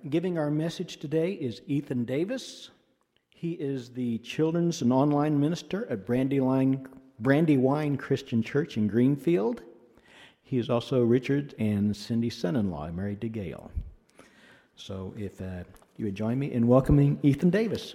Giving our message today is Ethan Davis. He is the children's and online minister at Brandywine Christian Church in Greenfield. He is also Richard and Cindy's son-in-law, married to Gail. So if you would join me in welcoming Ethan Davis.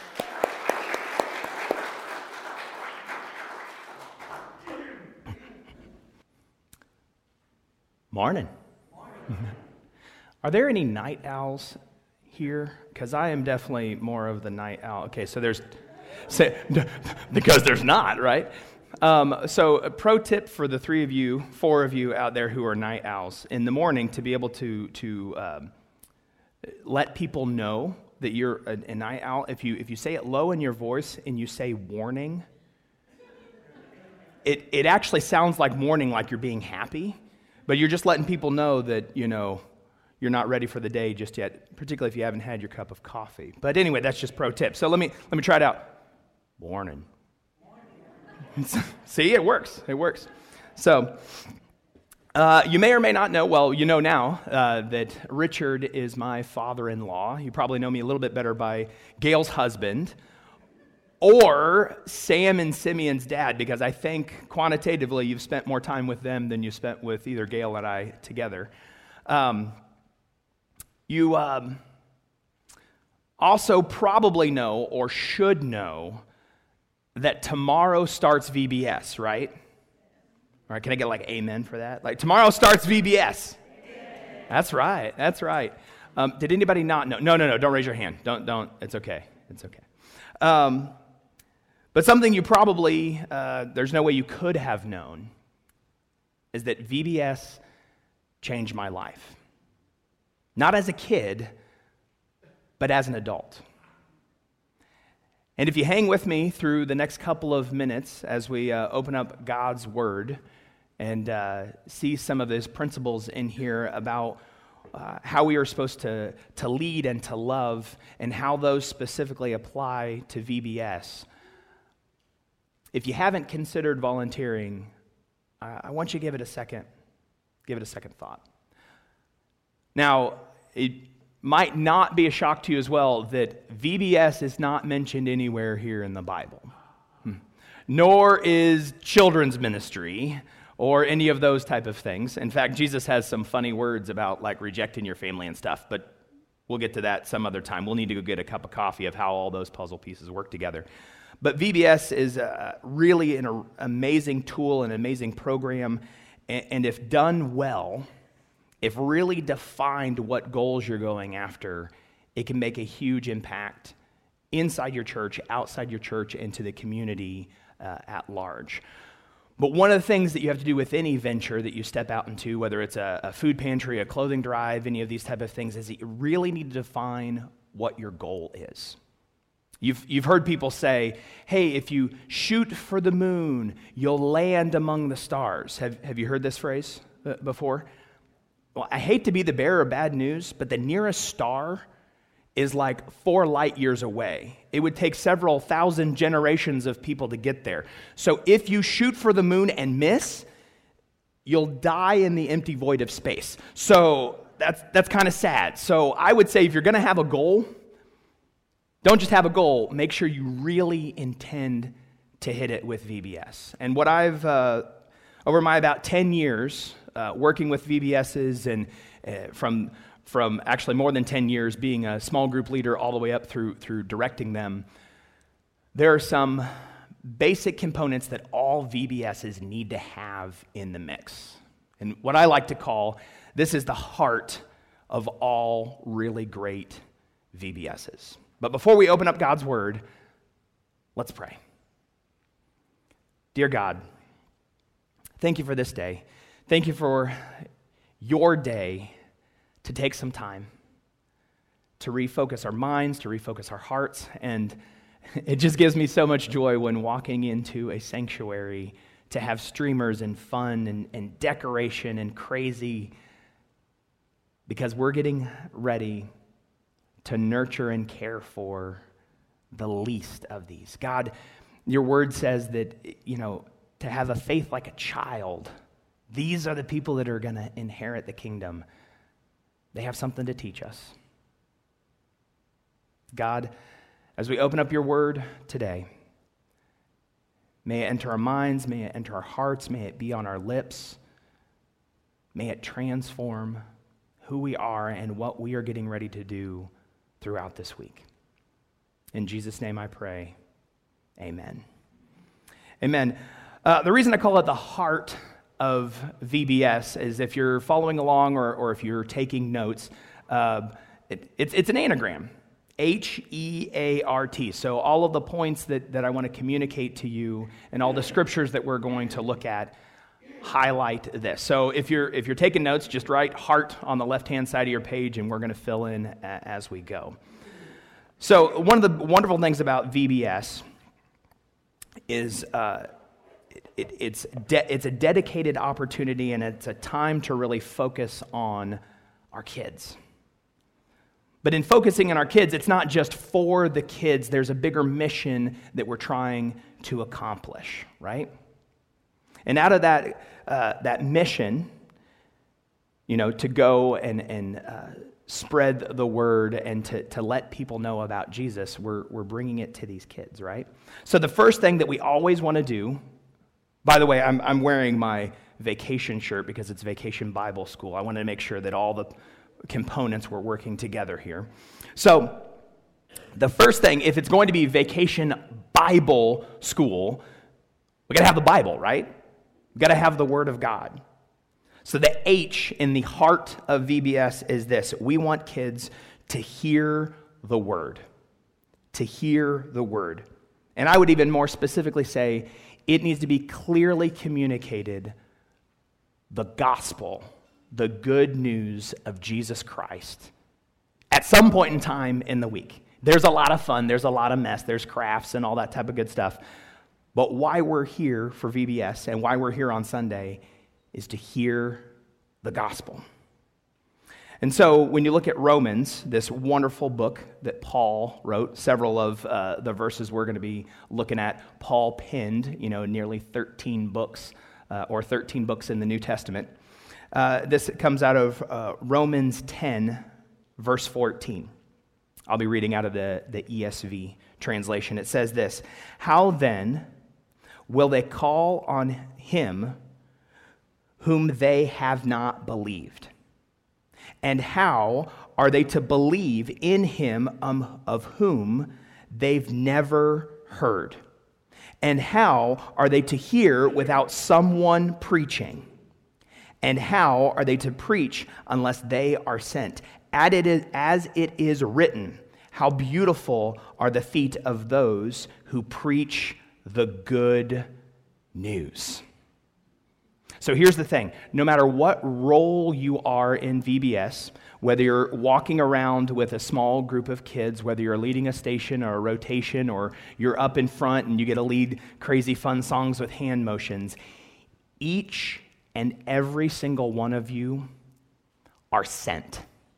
Morning. Are there any night owls here? Because I am definitely more of the night owl. Okay, so because there's not, right? So a pro tip for the four of you out there who are night owls, in the morning to be able to let people know that you're a night owl, if you say it low in your voice and you say warning, it actually sounds like warning, like you're being happy, but you're just letting people know that, you're not ready for the day just yet, particularly if you haven't had your cup of coffee. But anyway, that's just pro tip. So let me try it out. Warning. See, it works. It works. So you may or may not know, well, you know now that Richard is my father-in-law. You probably know me a little bit better by Gail's husband, or Sam and Simeon's dad, because I think quantitatively you've spent more time with them than you spent with either Gail and I together. You also probably know or should know that tomorrow starts VBS, right? All right, can I get like amen for that? Like tomorrow starts VBS. Amen. That's right. Did anybody not know? No, don't raise your hand. Don't. It's okay. But something you probably, there's no way you could have known, is that VBS changed my life. Not as a kid, but as an adult. And if you hang with me through the next couple of minutes as we open up God's Word and see some of those principles in here about how we are supposed to lead and to love, and how those specifically apply to VBS. If you haven't considered volunteering, I want you to give it a second thought. Now, it might not be a shock to you as well that VBS is not mentioned anywhere here in the Bible, nor is children's ministry or any of those type of things. In fact, Jesus has some funny words about like rejecting your family and stuff, but we'll get to that some other time. We'll need to go get a cup of coffee of how all those puzzle pieces work together. But VBS is really an amazing tool, an amazing program, and if done well, if really defined what goals you're going after, it can make a huge impact inside your church, outside your church, and to the community at large. But one of the things that you have to do with any venture that you step out into, whether it's a food pantry, a clothing drive, any of these type of things, is that you really need to define what your goal is. You've heard people say, hey, if you shoot for the moon, you'll land among the stars. Have you heard this phrase before? Well, I hate to be the bearer of bad news, but the nearest star is like 4 light years away. It would take several thousand generations of people to get there. So if you shoot for the moon and miss, you'll die in the empty void of space. So that's kind of sad. So I would say if you're going to have a goal, don't just have a goal. Make sure you really intend to hit it with VBS. And what I've, over my about 10 years working with VBSs, and from actually more than 10 years being a small group leader all the way up through directing them, there are some basic components that all VBSs need to have in the mix. And what I like to call, this is the heart of all really great VBSs. But before we open up God's Word, let's pray. Dear God, thank you for this day. Thank you for your day to take some time to refocus our minds, to refocus our hearts, and it just gives me so much joy when walking into a sanctuary to have streamers and fun and decoration and crazy, because we're getting ready to nurture and care for the least of these. God, your word says that, to have a faith like a child, these are the people that are going to inherit the kingdom. They have something to teach us. God, as we open up your word today, may it enter our minds, may it enter our hearts, may it be on our lips, may it transform who we are and what we are getting ready to do throughout this week. In Jesus' name I pray, amen. Amen. The reason I call it the heart of VBS is if you're following along or if you're taking notes, it's an anagram, HEART. So all of the points that I want to communicate to you and all the scriptures that we're going to look at highlight this. So if you're taking notes, just write heart on the left-hand side of your page, and we're going to fill in as we go. So one of the wonderful things about VBS is it's a dedicated opportunity, and it's a time to really focus on our kids. But in focusing on our kids, it's not just for the kids. There's a bigger mission that we're trying to accomplish, right? And out of that mission, to go and spread the word and to let people know about Jesus, we're bringing it to these kids, right? So the first thing that we always want to do, by the way, I'm wearing my vacation shirt because it's Vacation Bible School. I wanted to make sure that all the components were working together here. So the first thing, if it's going to be Vacation Bible School, we got to have the Bible, right? We got to have the Word of God. So the H in the heart of VBS is this: we want kids to hear the Word. To hear the Word. And I would even more specifically say it needs to be clearly communicated, the gospel, the good news of Jesus Christ, at some point in time in the week. There's a lot of fun, there's a lot of mess, there's crafts and all that type of good stuff. But why we're here for VBS and why we're here on Sunday is to hear the gospel. And so when you look at Romans, this wonderful book that Paul wrote, several of the verses we're going to be looking at, Paul penned, nearly 13 books or 13 books in the New Testament. This comes out of Romans 10, verse 14. I'll be reading out of the ESV translation. It says this: "How then will they call on him whom they have not believed? And how are they to believe in him of whom they've never heard? And how are they to hear without someone preaching? And how are they to preach unless they are sent? As it is written, how beautiful are the feet of those who preach the good news." So here's the thing. No matter what role you are in VBS, whether you're walking around with a small group of kids, whether you're leading a station or a rotation, or you're up in front and you get to lead crazy fun songs with hand motions, each and every single one of you are sent.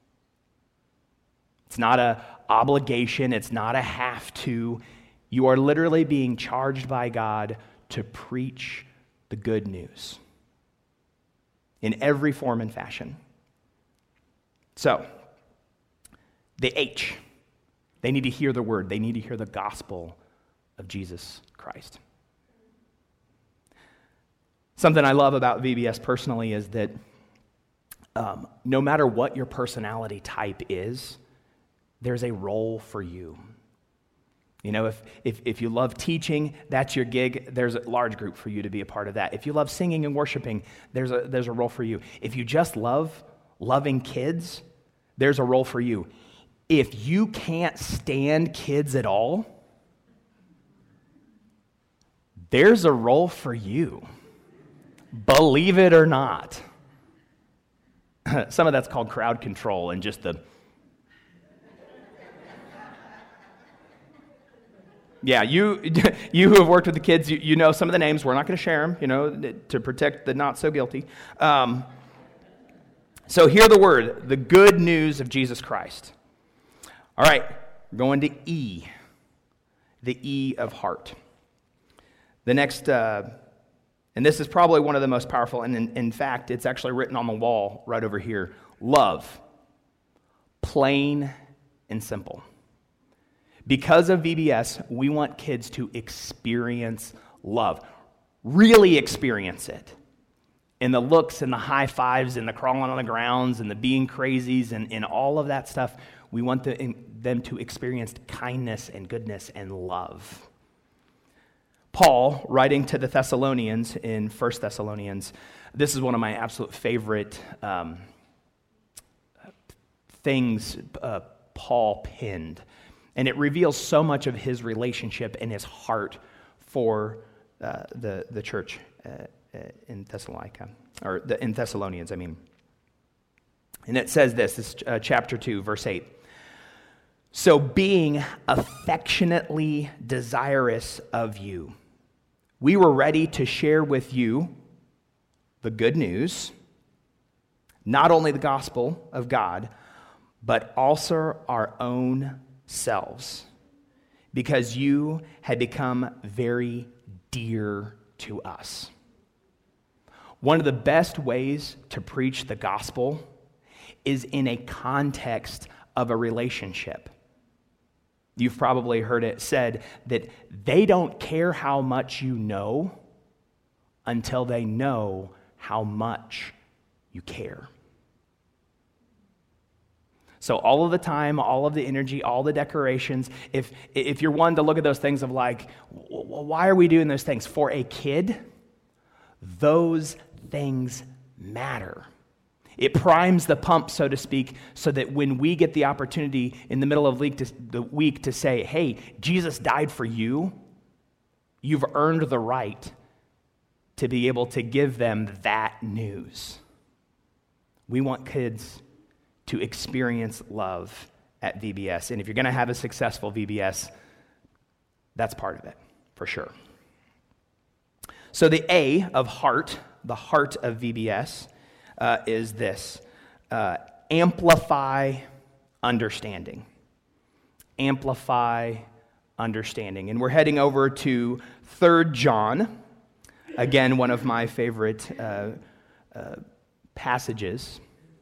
It's not an obligation. It's not a have to. You are literally being charged by God to preach the good news in every form and fashion. So, the H, they need to hear the word. They need to hear the gospel of Jesus Christ. Something I love about VBS personally is that no matter what your personality type is, there's a role for you. If you love teaching, that's your gig. There's a large group for you to be a part of that. If you love singing and worshiping, there's a role for you. If you just love loving kids, there's a role for you. If you can't stand kids at all, there's a role for you. Believe it or not. Some of that's called crowd control and just the... Yeah, you who have worked with the kids, you know some of the names. We're not going to share them, to protect the not so guilty. So hear the word, the good news of Jesus Christ. All right, we're going to E, the E of heart. The next, and this is probably one of the most powerful, and in fact, it's actually written on the wall right over here. Love, plain and simple. Because of VBS, we want kids to experience love, really experience it. And the looks and the high fives and the crawling on the grounds and the being crazies and all of that stuff, we want them to experience kindness and goodness and love. Paul, writing to the Thessalonians in 1 Thessalonians, this is one of my absolute favorite things Paul penned. And it reveals so much of his relationship and his heart for the church in Thessalonica, or in Thessalonians, I mean. And it says this is chapter 2, verse 8. So being affectionately desirous of you, we were ready to share with you the good news, not only the gospel of God, but also our own selves, because you had become very dear to us. One of the best ways to preach the gospel is in a context of a relationship. You've probably heard it said that they don't care how much you know until they know how much you care. So all of the time, all of the energy, all the decorations, if you're one to look at those things of like, why are we doing those things? For a kid, those things matter. It primes the pump, so to speak, so that when we get the opportunity in the middle of the week to say, hey, Jesus died for you, you've earned the right to be able to give them that news. We want kids to experience love at VBS. And if you're going to have a successful VBS, that's part of it, for sure. So the A of heart, the heart of VBS, is this. Amplify understanding. Amplify understanding. And we're heading over to 3 John. Again, one of my favorite passages.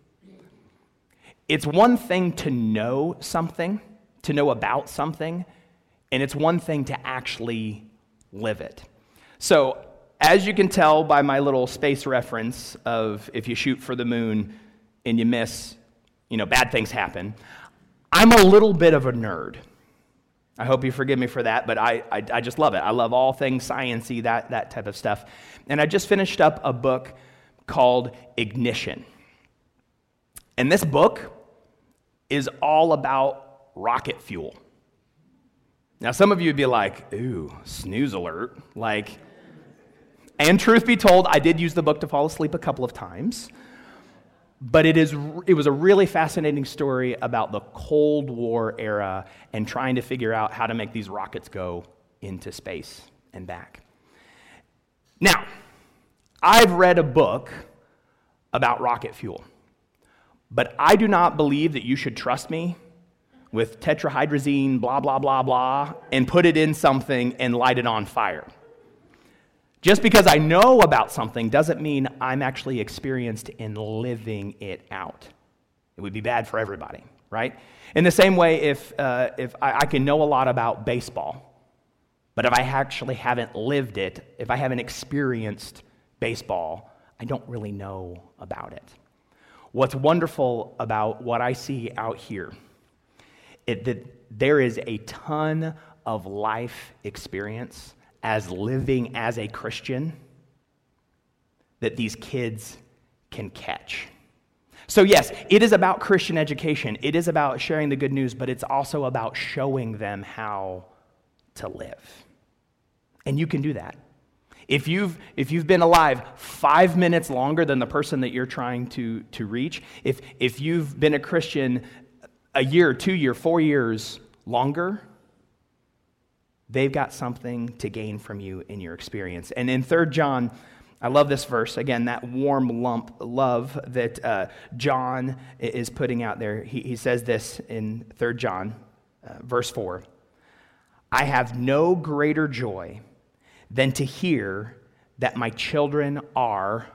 It's one thing to know something, to know about something, and it's one thing to actually live it. So, as you can tell by my little space reference of if you shoot for the moon and you miss, bad things happen, I'm a little bit of a nerd. I hope you forgive me for that, but I just love it. I love all things science-y, that type of stuff. And I just finished up a book called Ignition. And this book is all about rocket fuel. Now, some of you would be like, ooh, snooze alert. And truth be told, I did use the book to fall asleep a couple of times. But it was a really fascinating story about the Cold War era and trying to figure out how to make these rockets go into space and back. Now, I've read a book about rocket fuel. But I do not believe that you should trust me with tetrahydrazine, blah, blah, blah, blah, and put it in something and light it on fire. Just because I know about something doesn't mean I'm actually experienced in living it out. It would be bad for everybody, right? In the same way, if I can know a lot about baseball, but if I actually haven't lived it, if I haven't experienced baseball, I don't really know about it. What's wonderful about what I see out here is that there is a ton of life experience as living as a Christian that these kids can catch. So yes, it is about Christian education. It is about sharing the good news, but it's also about showing them how to live. And you can do that. If you've been alive 5 minutes longer than the person that you're trying to reach, if you've been a Christian a year, 2 years, 4 years longer, they've got something to gain from you in your experience. And in 3 John, I love this verse. Again, that warm love that John is putting out there. He says this in 3 John, verse 4. I have no greater joy than to hear that my children are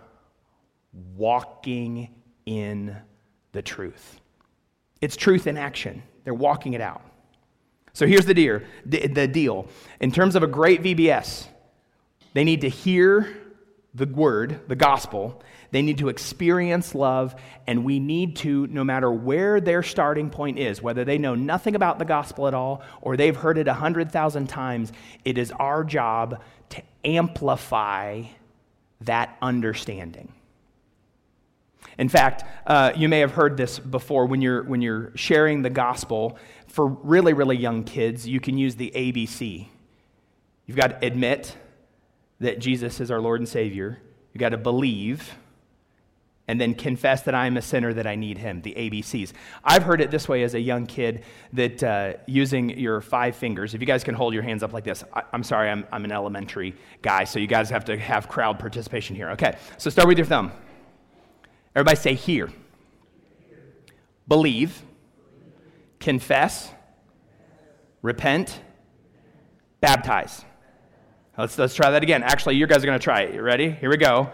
walking in the truth. It's truth in action. They're walking it out. So here's the deal. In terms of a great VBS, they need to hear the word, the gospel. They need to experience love, and we need to, no matter where their starting point is, whether they know nothing about the gospel at all or they've heard it 100,000 times, it is our job to amplify that understanding. In fact, you may have heard this before when you're sharing the gospel. For really, really young kids, you can use the ABC. You've got to admit that Jesus is our Lord and Savior. You've got to believe, and then confess that I am a sinner, that I need him, the ABCs. I've heard it this way as a young kid, that using your 5 fingers, if you guys can hold your hands up like this. I'm sorry, I'm an elementary guy, so you guys have to have crowd participation here. Okay, so start with your thumb. Everybody say hear. Believe. Confess. Repent. Baptize. Let's try that again. Actually, you guys are going to try it. You ready? Here we go.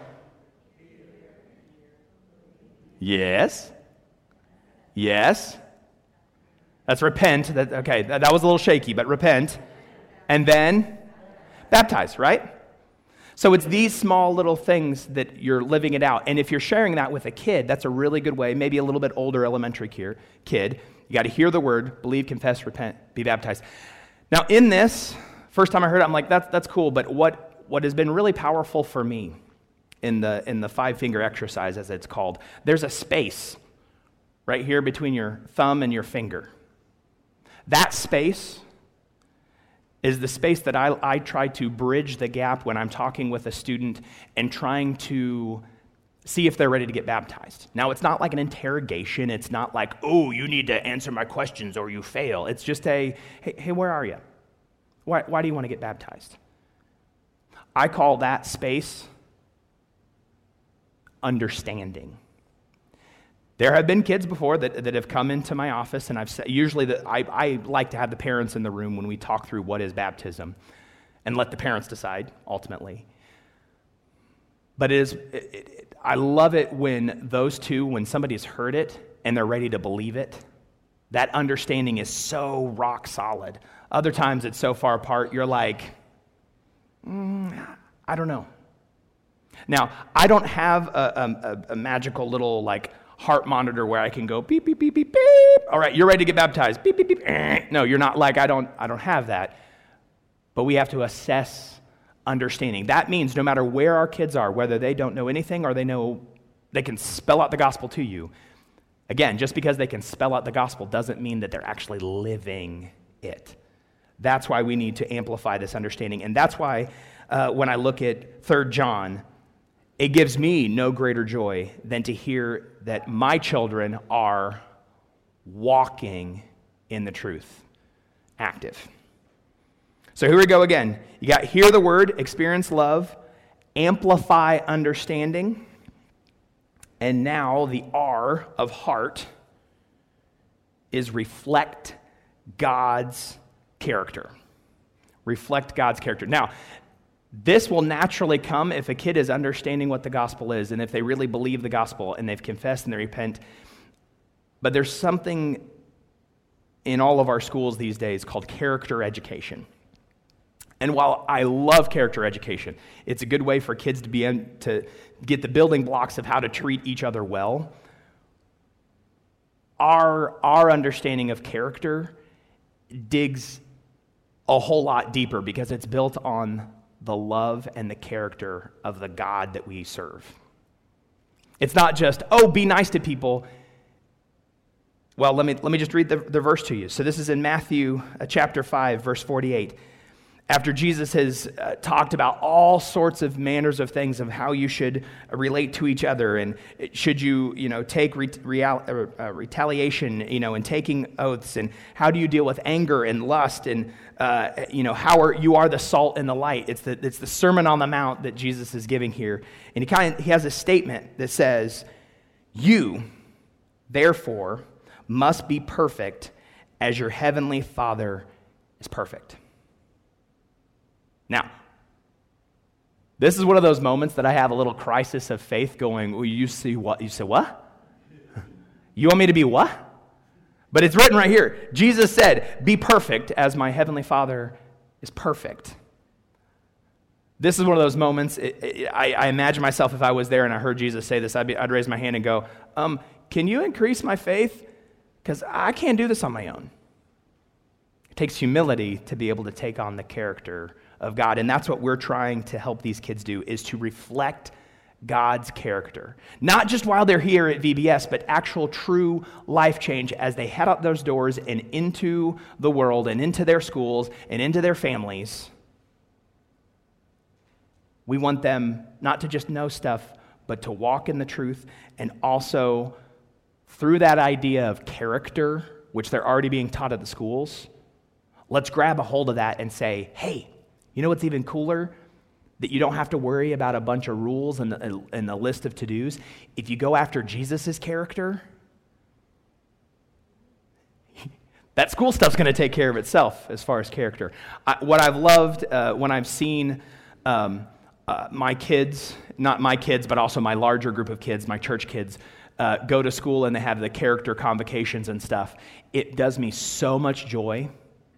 Yes. Yes. That's repent. That was a little shaky, but repent. And then baptize, right? So it's these small little things that you're living it out. And if you're sharing that with a kid, that's a really good way, maybe a little bit older elementary kid. You got to hear the word, believe, confess, repent, be baptized. Now in this, first time I heard it, I'm like, that's cool. But what has been really powerful for me in the 5-finger exercise, as it's called, there's a space right here between your thumb and your finger. That space is the space that I try to bridge the gap when I'm talking with a student and trying to see if they're ready to get baptized. Now, it's not like an interrogation. It's not like, oh, you need to answer my questions or you fail. It's just hey, where are you? Why do you want to get baptized? I call that space understanding. There have been kids before that have come into my office, and I've said, usually I like to have the parents in the room when we talk through what is baptism and let the parents decide, ultimately. But I love it when those two, when somebody's heard it and they're ready to believe it, that understanding is so rock solid. Other times it's so far apart, you're like, I don't know. Now, I don't have a magical little like heart monitor where I can go beep, beep, beep, beep, beep. All right, you're ready to get baptized. Beep, beep, beep. No, you're not. Like, I don't have that. But we have to assess understanding. That means no matter where our kids are, whether they don't know anything or they can spell out the gospel to you. Again, just because they can spell out the gospel doesn't mean that they're actually living it. That's why we need to amplify this understanding. And that's why when I look at 3 John, it gives me no greater joy than to hear that my children are walking in the truth, active. So here we go again. You got hear the word, experience love, amplify understanding, and now the R of heart is reflect God's character. Reflect God's character. Now, this will naturally come if a kid is understanding what the gospel is and if they really believe the gospel and they've confessed and they repent. But there's something in all of our schools these days called character education. And while I love character education, it's a good way for kids to get the building blocks of how to treat each other well. Our understanding of character digs a whole lot deeper because it's built on the love and the character of the God that we serve. It's not just, be nice to people. Well, let me just read the verse to you. So this is in Matthew chapter 5, verse 48. After Jesus has talked about all sorts of manners of things of how you should relate to each other, and should you take retaliation, and taking oaths, and how do you deal with anger and lust, and how you are the salt and the light. It's the Sermon on the Mount that Jesus is giving here, and he has a statement that says, "You, therefore, must be perfect as your heavenly Father is perfect." Now, this is one of those moments that I have a little crisis of faith going, well, you see what? You say, what? You want me to be what? But it's written right here. Jesus said, be perfect as my heavenly Father is perfect. This is one of those moments, I imagine myself if I was there and I heard Jesus say this, I'd raise my hand and go, can you increase my faith? Because I can't do this on my own. It takes humility to be able to take on the character of God, and that's what we're trying to help these kids do, is to reflect God's character. Not just while they're here at VBS, but actual true life change as they head out those doors and into the world and into their schools and into their families. We want them not to just know stuff, but to walk in the truth, and also through that idea of character, which they're already being taught at the schools, let's grab a hold of that and say, hey, you know what's even cooler? That you don't have to worry about a bunch of rules and a list of to-dos. If you go after Jesus' character, that school stuff's going to take care of itself as far as character. What I've loved when I've seen my kids, not my kids, but also my larger group of kids, my church kids, go to school and they have the character convocations and stuff, it does me so much joy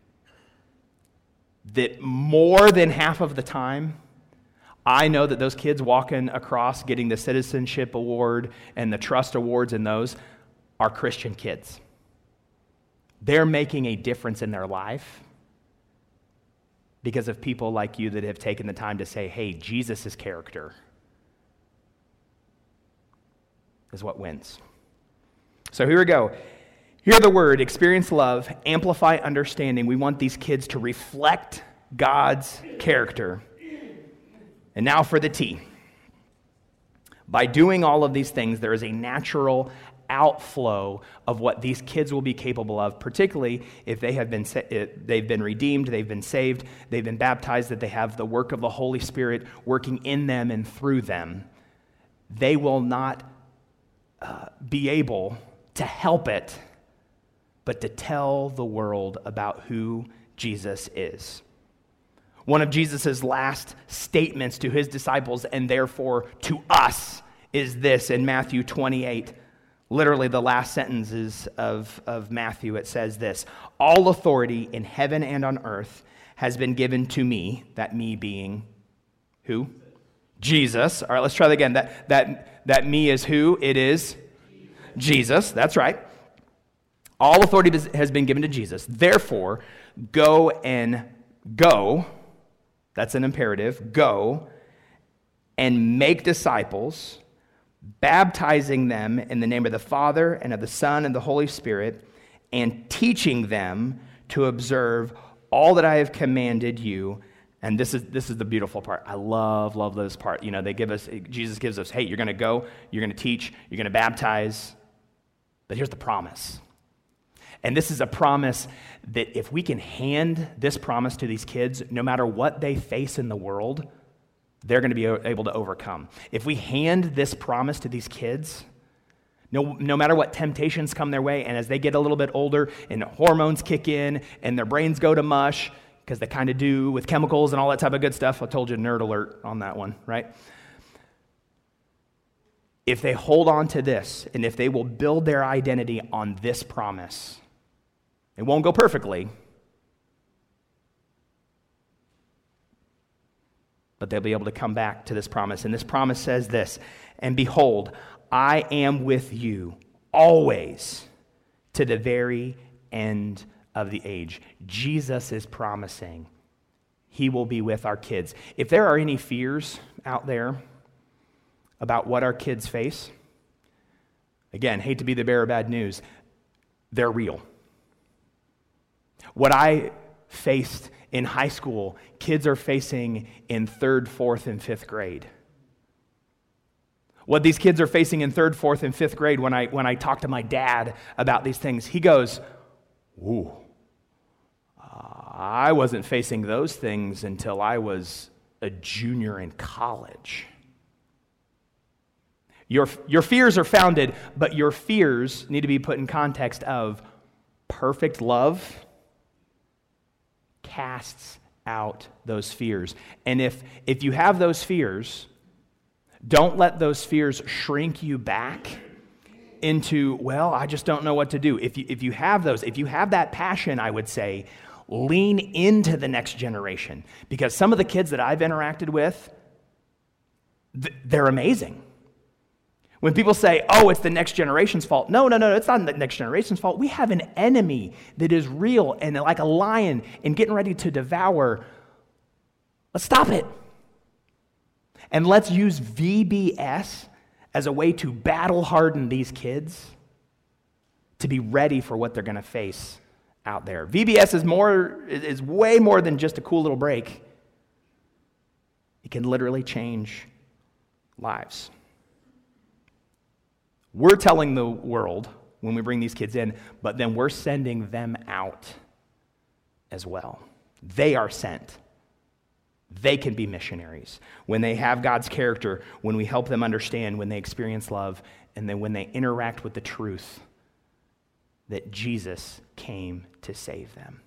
that more than half of the time, I know that those kids walking across getting the citizenship award and the trust awards and those are Christian kids. They're making a difference in their life because of people like you that have taken the time to say, hey, Jesus' character is what wins. So here we go. Hear the word, experience love, amplify understanding. We want these kids to reflect God's character. And now for the T. By doing all of these things, there is a natural outflow of what these kids will be capable of, particularly if they have they've been redeemed, they've been saved, they've been baptized, that they have the work of the Holy Spirit working in them and through them. They will not be able to help it, but to tell the world about who Jesus is. One of Jesus' last statements to his disciples, and therefore to us, is this in Matthew 28. Literally the last sentences of Matthew. It says this: all authority in heaven and on earth has been given to me, that me being who? Jesus. All right, let's try that again. That me is who? It is Jesus. That's right. All authority has been given to Jesus. Therefore, go. That's an imperative. Go and make disciples, baptizing them in the name of the Father and of the Son and the Holy Spirit, and teaching them to observe all that I have commanded you. And this is the beautiful part. I love this part. You know, Jesus gives us, hey, you're going to go, you're going to teach, you're going to baptize. But here's the promise. And this is a promise that if we can hand this promise to these kids, no matter what they face in the world, they're going to be able to overcome. If we hand this promise to these kids, no matter what temptations come their way, and as they get a little bit older and hormones kick in and their brains go to mush, because they kind of do with chemicals and all that type of good stuff. I told you, nerd alert on that one, right? If they hold on to this, and if they will build their identity on this promise, it won't go perfectly, but they'll be able to come back to this promise. And this promise says this: and behold, I am with you always to the very end of the age. Jesus is promising he will be with our kids. If there are any fears out there about what our kids face, again, hate to be the bearer of bad news, they're real. What I faced in high school, kids are facing in 3rd, 4th, and 5th grade. What these kids are facing in 3rd, 4th, and 5th grade, when I talk to my dad about these things, he goes, ooh, I wasn't facing those things until I was a junior in college. Your fears are founded, but your fears need to be put in context of perfect love casts out those fears. And if you have those fears, don't let those fears shrink you back into, well, I just don't know what to do. If you have those, if you have that passion, I would say, lean into the next generation. Because some of the kids that I've interacted with, they're amazing. When people say, oh, it's the next generation's fault. No, it's not the next generation's fault. We have an enemy that is real and like a lion and getting ready to devour. Let's stop it. And let's use VBS as a way to battle harden these kids to be ready for what they're going to face out there. VBS is way more than just a cool little break. It can literally change lives. We're telling the world when we bring these kids in, but then we're sending them out as well. They are sent. They can be missionaries. When they have God's character, when we help them understand, when they experience love, and then when they interact with the truth that Jesus came to save them.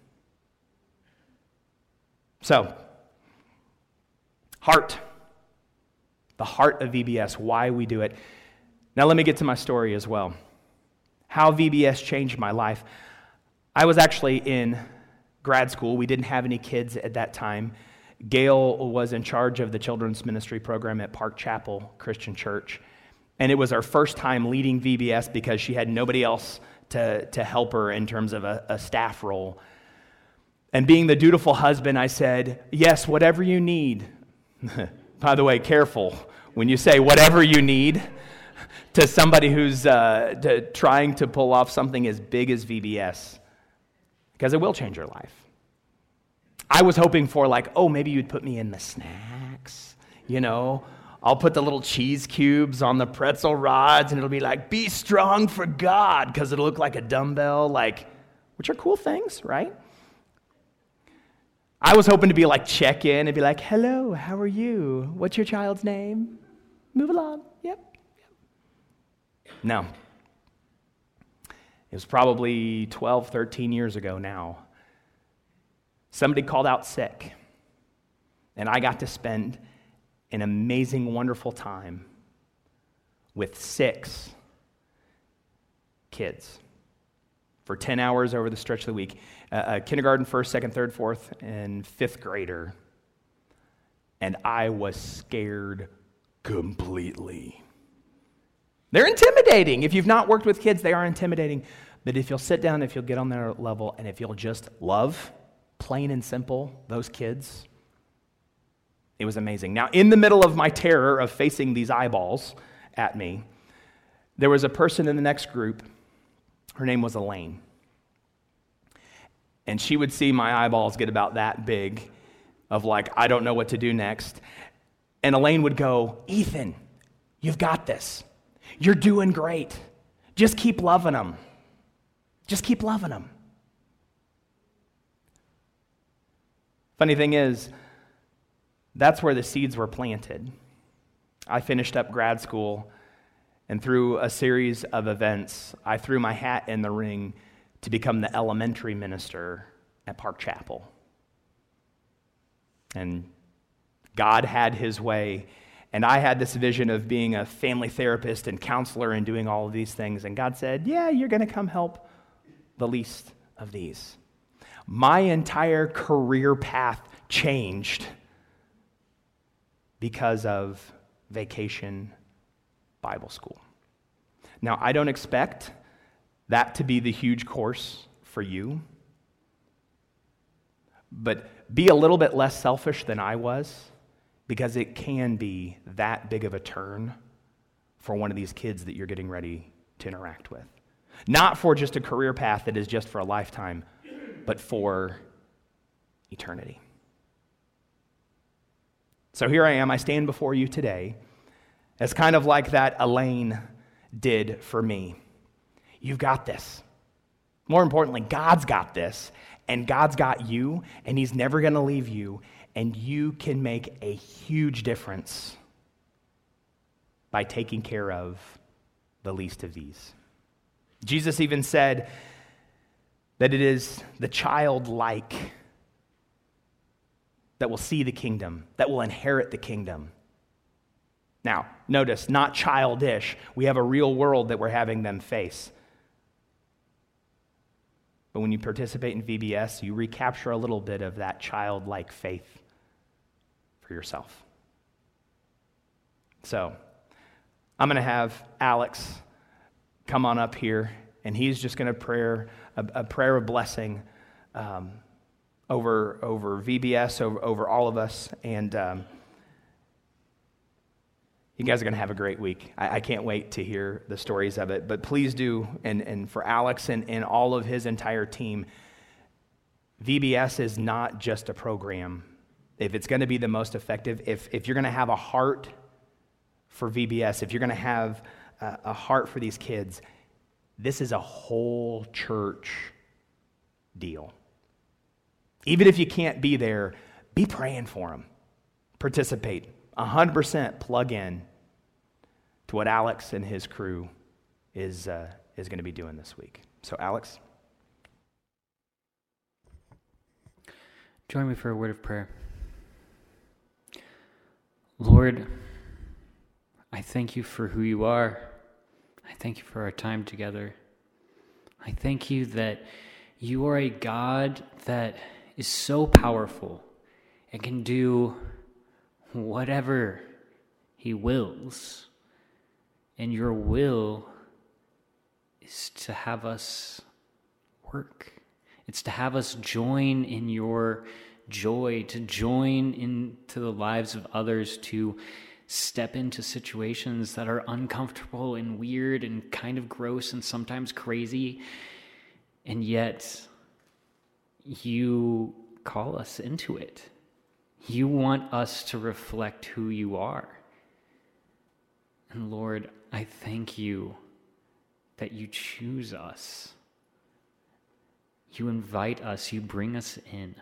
So, heart. The heart of VBS, why we do it. Now let me get to my story as well. How VBS changed my life. I was actually in grad school. We didn't have any kids at that time. Gail was in charge of the children's ministry program at Park Chapel Christian Church. And it was our first time leading VBS because she had nobody else to help her in terms of a staff role. And being the dutiful husband, I said, yes, whatever you need. By the way, careful when you say whatever you need to somebody who's trying to pull off something as big as VBS, because it will change your life. I was hoping for maybe you'd put me in the snacks, I'll put the little cheese cubes on the pretzel rods, and it'll be like, be strong for God, because it'll look like a dumbbell, which are cool things, right? I was hoping to be check in and be like, hello, how are you? What's your child's name? Move along. Yep. No. It was probably 12, 13 years ago now. Somebody called out sick, and I got to spend an amazing, wonderful time with 6 kids for 10 hours over the stretch of the week. Kindergarten, 1st, 2nd, 3rd, 4th, and 5th grader. And I was scared completely. They're intimidating. If you've not worked with kids, they are intimidating. But if you'll sit down, if you'll get on their level, and if you'll just love, plain and simple, those kids, it was amazing. Now, in the middle of my terror of facing these eyeballs at me, there was a person in the next group. Her name was Elaine. And she would see my eyeballs get about that big of I don't know what to do next. And Elaine would go, Ethan, you've got this. You're doing great. Just keep loving them. Just keep loving them. Funny thing is, that's where the seeds were planted. I finished up grad school, and through a series of events, I threw my hat in the ring to become the elementary minister at Park Chapel. And God had his way, and I had this vision of being a family therapist and counselor and doing all of these things, and God said, yeah, you're going to come help the least of these. My entire career path changed because of Vacation Bible School. Now, I don't expect that to be the huge course for you, but be a little bit less selfish than I was, because it can be that big of a turn for one of these kids that you're getting ready to interact with. Not for just a career path that is just for a lifetime, but for eternity. So here I am, I stand before you today as kind of like that Elaine did for me. You've got this. More importantly, God's got this, and God's got you, and he's never going to leave you, and you can make a huge difference by taking care of the least of these. Jesus even said that it is the childlike that will see the kingdom, that will inherit the kingdom. Now, notice, not childish. We have a real world that we're having them face. But when you participate in VBS, you recapture a little bit of that childlike faith for yourself. So, I'm going to have Alex come on up here, and he's just going to pray a prayer of blessing over VBS, over all of us, and you guys are going to have a great week. I can't wait to hear the stories of it. But please do, and for Alex and all of his entire team, VBS is not just a program. If it's going to be the most effective, if you're going to have a heart for VBS, if you're going to have a heart for these kids, this is a whole church deal. Even if you can't be there, be praying for them. Participate. 100% plug in to what Alex and his crew is going to be doing this week. So, Alex. Join me for a word of prayer. Lord, I thank you for who you are. I thank you for our time together. I thank you that you are a God that is so powerful and can do whatever he wills. And your will is to have us work. It's to have us join in your joy, to join into the lives of others, to step into situations that are uncomfortable and weird and kind of gross and sometimes crazy. And yet, you call us into it. You want us to reflect who you are. And Lord, I thank you that you choose us. You invite us, you bring us in.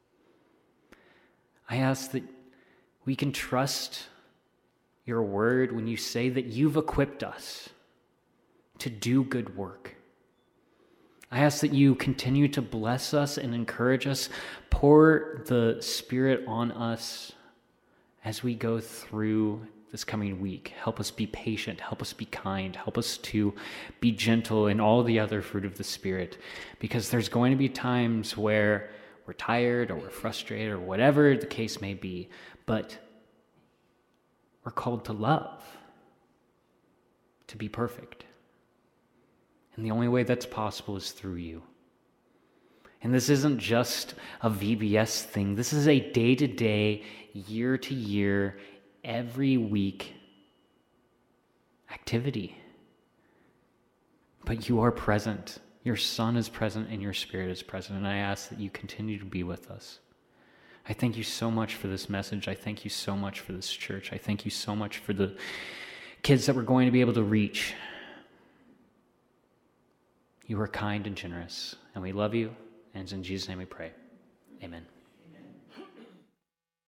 I ask that we can trust your word when you say that you've equipped us to do good work. I ask that you continue to bless us and encourage us, pour the Spirit on us as we go through this coming week. Help us be patient, help us be kind, help us to be gentle and all the other fruit of the Spirit, because there's going to be times where we're tired or we're frustrated or whatever the case may be, but we're called to love, to be perfect. And the only way that's possible is through you. And this isn't just a VBS thing. This is a day-to-day, year-to-year, every week activity. But you are present. Your Son is present and your Spirit is present. And I ask that you continue to be with us. I thank you so much for this message. I thank you so much for this church. I thank you so much for the kids that we're going to be able to reach. You are kind and generous, and we love you, and it's in Jesus' name we pray. Amen.